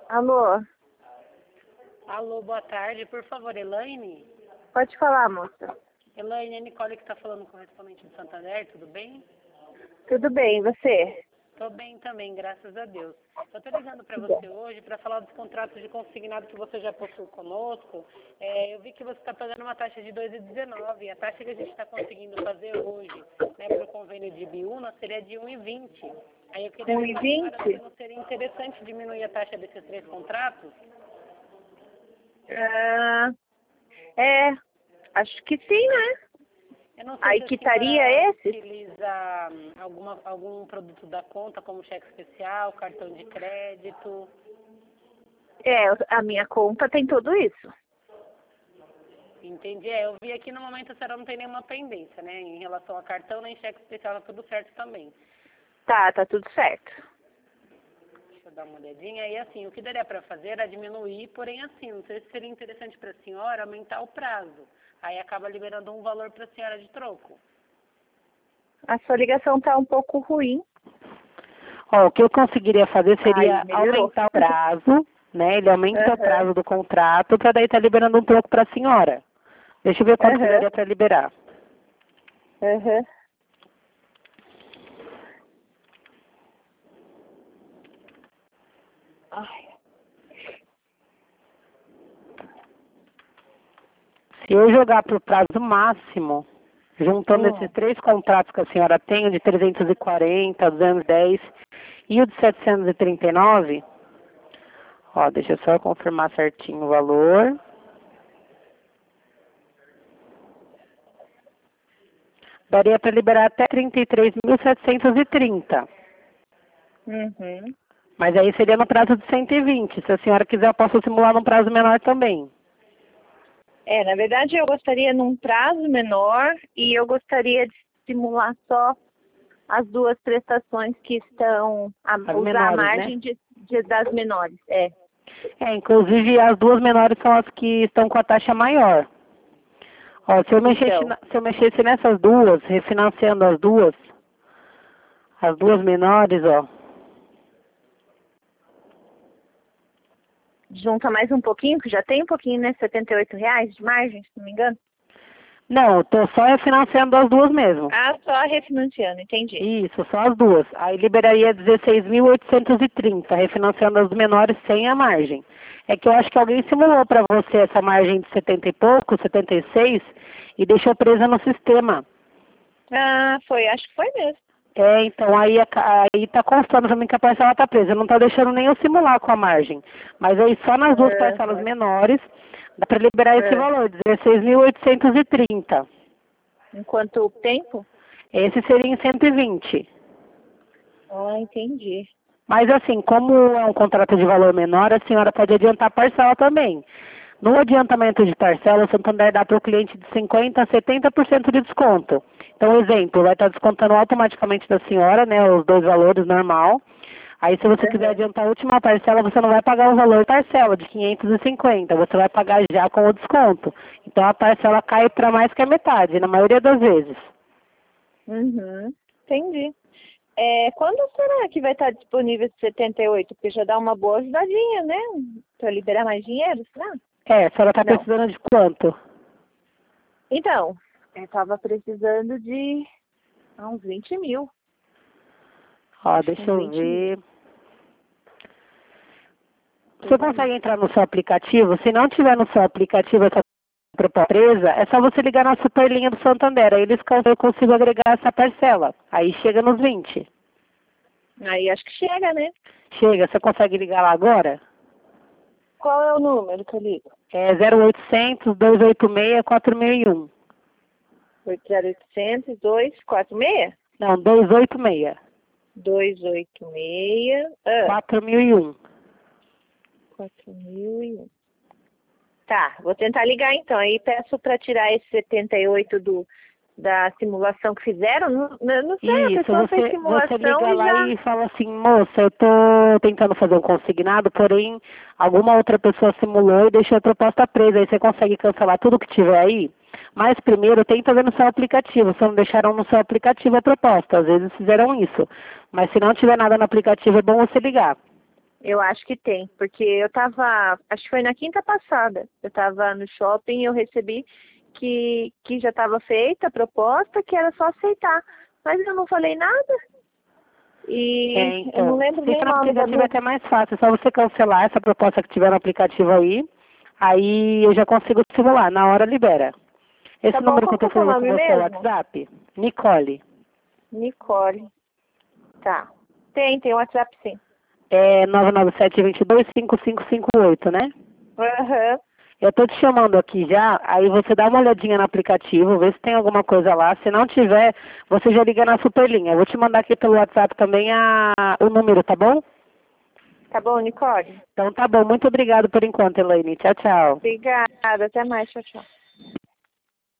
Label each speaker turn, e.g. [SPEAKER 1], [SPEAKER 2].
[SPEAKER 1] Alô?
[SPEAKER 2] Alô, boa tarde. Por favor, Elaine?
[SPEAKER 1] Pode falar, moça.
[SPEAKER 2] Elaine, é Nicole que está falando com o correspondente de Santander, tudo bem?
[SPEAKER 1] Tudo bem, e você?
[SPEAKER 2] Tô bem também, graças a Deus. Eu tô ligando para você hoje para falar dos contratos de consignado que você já possui conosco. Eu vi que você está pagando uma taxa de 2,19. A taxa que a gente está conseguindo fazer hoje, né, para o convênio de Biúna seria de 1,20. Aí eu queria ver se não seria interessante diminuir a taxa desses 3 contratos.
[SPEAKER 1] Acho que sim, né?
[SPEAKER 2] Eu não sei
[SPEAKER 1] Aí
[SPEAKER 2] se a
[SPEAKER 1] quitaria
[SPEAKER 2] senhora
[SPEAKER 1] esse?
[SPEAKER 2] utiliza algum produto da conta, como cheque especial, cartão de crédito.
[SPEAKER 1] A minha conta tem tudo isso.
[SPEAKER 2] Entendi. Eu vi aqui no momento a senhora não tem nenhuma pendência, né? Em relação a cartão nem cheque especial, tá tudo certo também.
[SPEAKER 1] Tá tudo certo.
[SPEAKER 2] Deixa eu dar uma olhadinha. E assim, o que daria para fazer era diminuir, porém assim, não sei se seria interessante para a senhora aumentar o prazo. Aí acaba liberando um valor para a senhora de troco.
[SPEAKER 1] A sua ligação tá um pouco ruim.
[SPEAKER 2] O que eu conseguiria fazer seria
[SPEAKER 1] melhorou.
[SPEAKER 2] aumentar o prazo, né? Ele aumenta o prazo do contrato para daí estar liberando um troco para a senhora. Deixa eu ver quanto que daria para liberar. Se eu jogar para o prazo máximo, juntando esses 3 contratos que a senhora tem, o de 340, 210 e o de 739, deixa eu só confirmar certinho o valor. Daria para liberar até 33.730. Mas aí seria no prazo de 120. Se a senhora quiser, eu posso simular num prazo menor também.
[SPEAKER 1] Na verdade eu gostaria num prazo menor e eu gostaria de simular só as 2 prestações que estão usar a margem, né? Das menores.
[SPEAKER 2] Inclusive as 2 menores são as que estão com a taxa maior. Se eu mexesse nessas 2, refinanciando as 2 menores,
[SPEAKER 1] Junta mais um pouquinho, que já tem um pouquinho, né? R$78 de margem, se não me engano.
[SPEAKER 2] Não, eu tô só refinanciando as 2 mesmo.
[SPEAKER 1] Só refinanciando, entendi.
[SPEAKER 2] Isso, só as 2. Aí liberaria 16.830, refinanciando as menores sem a margem. É que eu acho que alguém simulou para você essa margem de 70 e pouco, 76, e deixou presa no sistema.
[SPEAKER 1] Acho que foi mesmo.
[SPEAKER 2] Então aí tá constando também que a parcela tá presa. Não tá deixando nem eu simular com a margem. Mas aí só nas 2 parcelas menores dá para liberar esse valor, 16.830.
[SPEAKER 1] Em quanto tempo?
[SPEAKER 2] Esse seria em 120.
[SPEAKER 1] Entendi.
[SPEAKER 2] Mas assim, como é um contrato de valor menor, a senhora pode adiantar a parcela também. No adiantamento de parcela, o Santander dá para o cliente de 50% a 70% de desconto. Então, exemplo, vai estar descontando automaticamente da senhora, né, os 2 valores normal. Aí, se você quiser adiantar a última parcela, você não vai pagar o valor da parcela de 550, você vai pagar já com o desconto. Então, a parcela cai para mais que a metade, na maioria das vezes.
[SPEAKER 1] Entendi. Quando será que vai estar disponível esse 78? Porque já dá uma boa ajudadinha, né? Para liberar mais dinheiro, será?
[SPEAKER 2] A senhora está precisando de quanto?
[SPEAKER 1] Então, eu estava precisando de uns 20 mil.
[SPEAKER 2] Deixa eu ver. Você consegue entrar no seu aplicativo? Se não tiver no seu aplicativo essa proposta presa, é só você ligar na Superlinha do Santander. Aí eu consigo agregar essa parcela. Aí chega nos 20.
[SPEAKER 1] Aí acho que chega, né?
[SPEAKER 2] Chega. Você consegue ligar lá agora?
[SPEAKER 1] Qual é o número que eu ligo?
[SPEAKER 2] 0800 286 4001.
[SPEAKER 1] 0800 246?
[SPEAKER 2] Não, 286.
[SPEAKER 1] 286.
[SPEAKER 2] 4001.
[SPEAKER 1] 4001. Tá, vou tentar ligar então. Aí peço para tirar esse 78 da simulação que fizeram. Não sei, a pessoa fez simulação
[SPEAKER 2] você liga lá
[SPEAKER 1] já...
[SPEAKER 2] e fala assim, moça, eu tô tentando fazer um consignado, porém alguma outra pessoa simulou e deixou a proposta presa. Aí você consegue cancelar tudo que tiver aí. Mas primeiro tenta ver no seu aplicativo. Se não deixaram no seu aplicativo a proposta, às vezes fizeram isso. Mas se não tiver nada no aplicativo, é bom você ligar.
[SPEAKER 1] Eu acho que tem, porque eu tava, acho que foi na quinta passada, eu tava no shopping e eu recebi que já estava feita a proposta, que era só aceitar. Mas eu não falei nada. E
[SPEAKER 2] Então,
[SPEAKER 1] eu não lembro
[SPEAKER 2] se
[SPEAKER 1] nem o
[SPEAKER 2] for no
[SPEAKER 1] nome da
[SPEAKER 2] aplicativo é até mais fácil, é só você cancelar essa proposta que tiver no aplicativo aí eu já consigo simular, na hora libera. Esse
[SPEAKER 1] Tá bom,
[SPEAKER 2] número que eu
[SPEAKER 1] qual que é
[SPEAKER 2] tô
[SPEAKER 1] o seu
[SPEAKER 2] falando com
[SPEAKER 1] nome
[SPEAKER 2] você é o
[SPEAKER 1] mesmo?
[SPEAKER 2] WhatsApp? Nicole.
[SPEAKER 1] Nicole. Tá. Tem o WhatsApp sim.
[SPEAKER 2] É 997-22-5558, né?
[SPEAKER 1] Aham.
[SPEAKER 2] Eu tô te chamando aqui já, aí você dá uma olhadinha no aplicativo, vê se tem alguma coisa lá. Se não tiver, você já liga na Superlinha. Eu vou te mandar aqui pelo WhatsApp também o número, tá bom?
[SPEAKER 1] Tá bom, Nicole?
[SPEAKER 2] Então tá bom, muito obrigado por enquanto, Elaine. Tchau, tchau.
[SPEAKER 1] Obrigada, até mais, tchau, tchau.